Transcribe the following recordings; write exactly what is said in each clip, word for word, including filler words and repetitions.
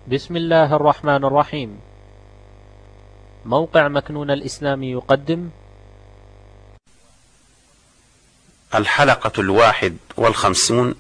بسم الله الرحمن الرحيم. موقع مكنون الإسلامي يقدم الحلقة الواحد والخمسون.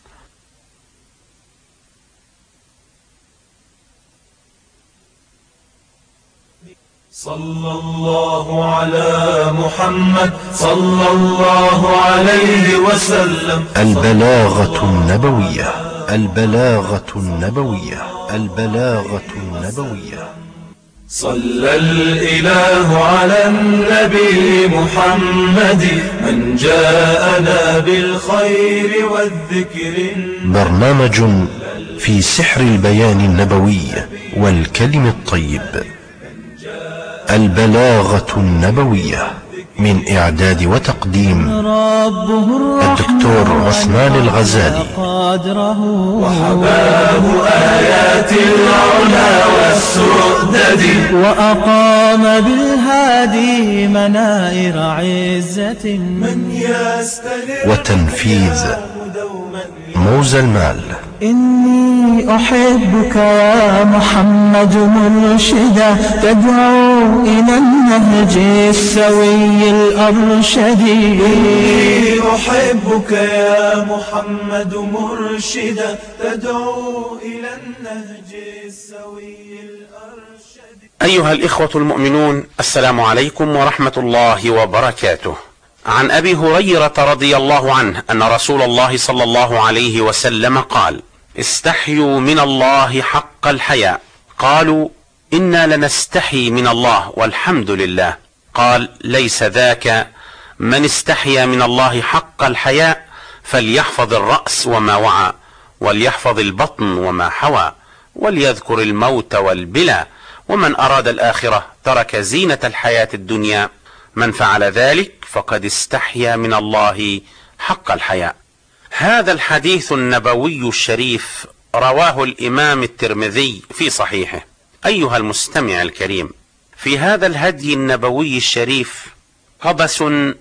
صلى الله على محمد صلى الله عليه وسلم. البلاغة النبوية البلاغة النبوية البلاغة النبوية. صلى الإله على النبي محمد من جاءنا بالخير والذكر. برنامج في سحر البيان النبوي والكلم الطيب. البلاغة النبوية من إعداد وتقديم الدكتور عثمان الغزالي. وحباه آيات العلا والسؤدد، وأقام بالهادي منائر عزة من يستلم وتنفيذ موزى المال. إني أحبك يا محمد مرشدا، تدعو إلى النهج السوي الأرشد. إني أحبك يا محمد مرشدا، تدعو إلى النهج السوي الأرشد. أيها الإخوة المؤمنون، السلام عليكم ورحمة الله وبركاته. عن أبي هريرة رضي الله عنه أن رسول الله صلى الله عليه وسلم قال: استحيوا من الله حق الحياء. قالوا: إنا لنستحي من الله والحمد لله. قال: ليس ذاك، من استحيا من الله حق الحياء فليحفظ الرأس وما وعى، وليحفظ البطن وما حوى، وليذكر الموت والبلى، ومن أراد الآخرة ترك زينة الحياة الدنيا. من فعل ذلك فقد استحيا من الله حق الحياء. هذا الحديث النبوي الشريف رواه الإمام الترمذي في صحيحه. أيها المستمع الكريم، في هذا الهدي النبوي الشريف قبس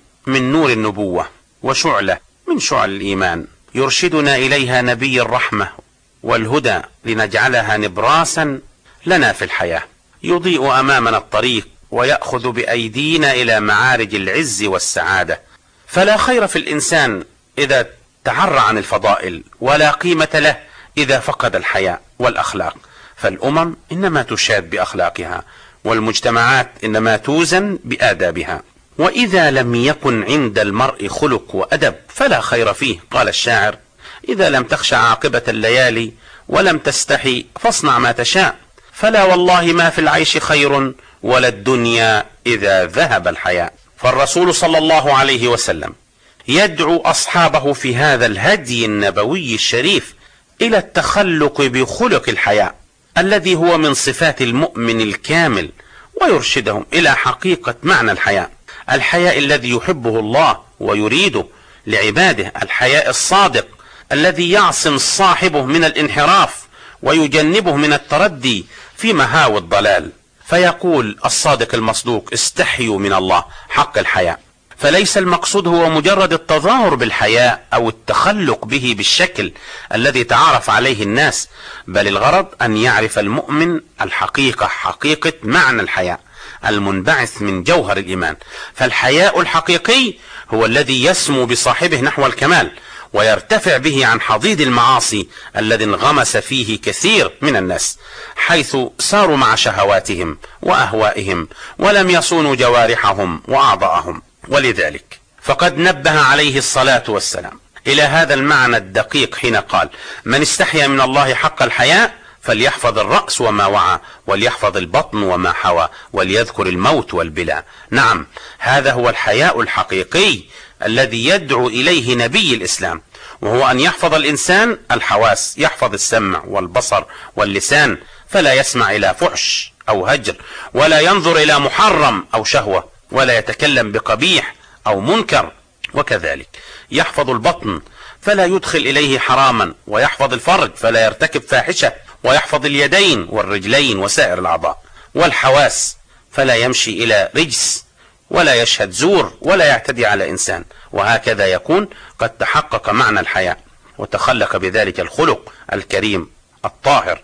من نور النبوة وشعلة من شعل الإيمان يرشدنا إليها نبي الرحمة والهدى، لنجعلها نبراسا لنا في الحياة، يضيء أمامنا الطريق ويأخذ بأيدينا إلى معارج العز والسعادة. فلا خير في الإنسان إذا تعرى عن الفضائل، ولا قيمة له إذا فقد الحياء والأخلاق. فالأمم إنما تشاد بأخلاقها، والمجتمعات إنما توزن بآدابها. وإذا لم يكن عند المرء خلق وأدب فلا خير فيه. قال الشاعر: إذا لم تخشى عاقبة الليالي ولم تستحي فاصنع ما تشاء، فلا والله ما في العيش خير ولا الدنيا إذا ذهب الحياء. فالرسول صلى الله عليه وسلم يدعو أصحابه في هذا الهدي النبوي الشريف إلى التخلق بخلق الحياء الذي هو من صفات المؤمن الكامل، ويرشدهم إلى حقيقة معنى الحياء، الحياء الذي يحبه الله ويريده لعباده، الحياء الصادق الذي يعصم صاحبه من الانحراف ويجنبه من التردي في مهاوي الضلال. فيقول الصادق المصدوق: استحيوا من الله حق الحياء. فليس المقصود هو مجرد التظاهر بالحياء أو التخلق به بالشكل الذي تعارف عليه الناس، بل الغرض أن يعرف المؤمن الحقيقة، حقيقة معنى الحياء المنبعث من جوهر الإيمان. فالحياء الحقيقي هو الذي يسمو بصاحبه نحو الكمال، ويرتفع به عن حضيض المعاصي الذي انغمس فيه كثير من الناس، حيث ساروا مع شهواتهم وأهوائهم ولم يصونوا جوارحهم وأعضاءهم. ولذلك فقد نبه عليه الصلاة والسلام إلى هذا المعنى الدقيق حين قال: من استحيا من الله حق الحياء فليحفظ الرأس وما وعى، وليحفظ البطن وما حوى، وليذكر الموت والبلى. نعم، هذا هو الحياء الحقيقي الذي يدعو إليه نبي الإسلام، وهو أن يحفظ الإنسان الحواس، يحفظ السمع والبصر واللسان، فلا يسمع إلى فحش أو هجر، ولا ينظر إلى محرم أو شهوة، ولا يتكلم بقبيح أو منكر. وكذلك يحفظ البطن فلا يدخل إليه حراما، ويحفظ الفرج فلا يرتكب فاحشة، ويحفظ اليدين والرجلين وسائر الأعضاء. والحواس فلا يمشي إلى رجس، ولا يشهد زور، ولا يعتدي على إنسان. وهكذا يكون قد تحقق معنى الحياء، وتخلق بذلك الخلق الكريم الطاهر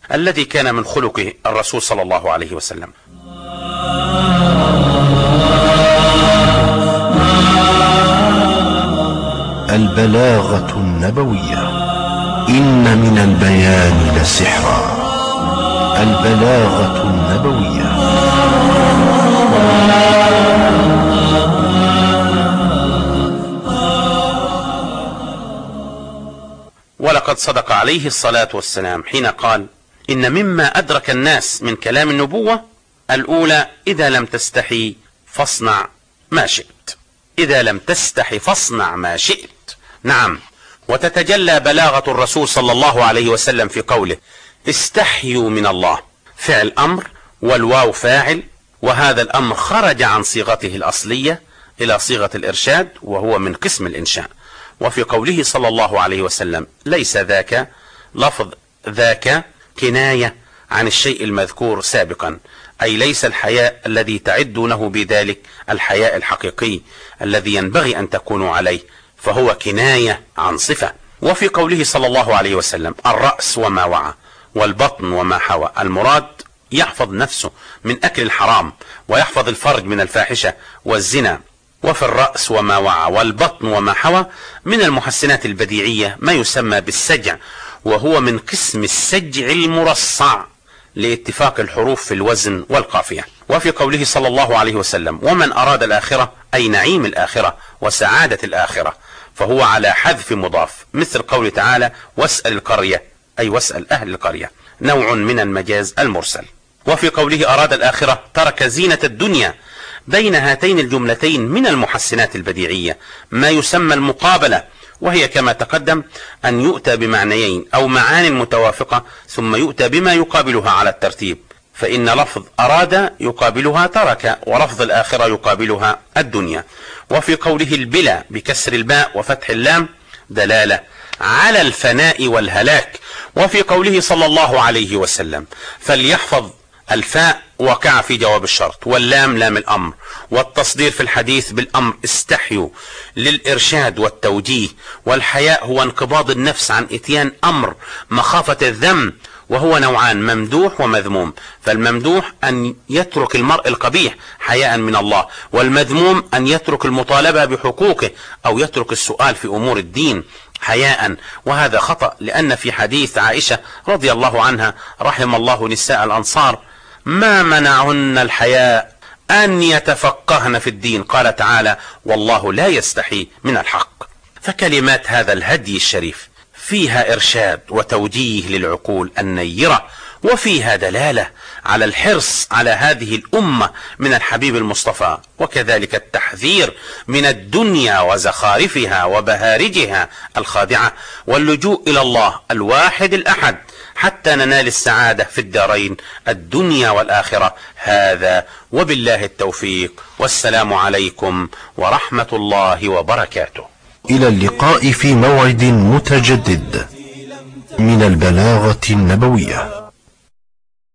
الذي كان من خلقه الرسول صلى الله عليه وسلم. البلاغة النبوية. إن من البيان لسحرا. البلاغة النبوية. ولقد صدق عليه الصلاة والسلام حين قال: إن مما أدرك الناس من كلام النبوة الأولى: إذا لم تستحي فاصنع ما شئت. إذا لم تستحي فاصنع ما شئت. نعم، وتتجلى بلاغة الرسول صلى الله عليه وسلم في قوله: استحيوا من الله، فعل أمر والواو فاعل، وهذا الأمر خرج عن صيغته الأصلية إلى صيغة الإرشاد وهو من قسم الإنشاء. وفي قوله صلى الله عليه وسلم: ليس ذاك، لفظ ذاك كناية عن الشيء المذكور سابقا، أي ليس الحياء الذي تعدونه بذلك الحياء الحقيقي الذي ينبغي أن تكونوا عليه، فهو كناية عن صفة. وفي قوله صلى الله عليه وسلم: الرأس وما وعى والبطن وما حوى، المراد يحفظ نفسه من أكل الحرام ويحفظ الفرج من الفاحشة والزنا. وفي الرأس وما وعى والبطن وما حوى من المحسنات البديعية ما يسمى بالسجع، وهو من قسم السجع المرصع لاتفاق الحروف في الوزن والقافية. وفي قوله صلى الله عليه وسلم: ومن أراد الآخرة، أي نعيم الآخرة وسعادة الآخرة، فهو على حذف مضاف، مثل قول تعالى: واسأل القرية، أي واسأل أهل القرية، نوع من المجاز المرسل. وفي قوله أراد الآخرة ترك زينة الدنيا. بين هاتين الجملتين من المحسنات البديعية ما يسمى المقابلة، وهي كما تقدم أن يؤتى بمعنيين أو معان متوافقة ثم يؤتى بما يقابلها على الترتيب، فإن لفظ أراد يقابلها ترك، ولفظ الآخرة يقابلها الدنيا. وفي قوله البلا بكسر الباء وفتح اللام دلالة على الفناء والهلاك. وفي قوله صلى الله عليه وسلم: فليحفظ، الفاء وقع في جواب الشرط، واللام لام الأمر، والتصدير في الحديث بالأمر استحيوا للإرشاد والتوجيه. والحياء هو انقباض النفس عن إتيان أمر مخافة الذم، وهو نوعان: ممدوح ومذموم. فالممدوح أن يترك المرء القبيح حياء من الله، والمذموم أن يترك المطالبة بحقوقه أو يترك السؤال في أمور الدين حياء. وهذا خطأ، لأن في حديث عائشة رضي الله عنها: رحم الله نساء الأنصار ما منعهن الحياء أن يتفقهن في الدين، قال تعالى: والله لا يستحي من الحق. فكلمات هذا الهدي الشريف فيها إرشاد وتوجيه للعقول النيرة، وفيها دلالة على الحرص على هذه الأمة من الحبيب المصطفى، وكذلك التحذير من الدنيا وزخارفها وبهارجها الخادعة، واللجوء إلى الله الواحد الأحد حتى ننال السعادة في الدارين الدنيا والآخرة. هذا وبالله التوفيق، والسلام عليكم ورحمة الله وبركاته. إلى اللقاء في موعد متجدد من البلاغة النبوية.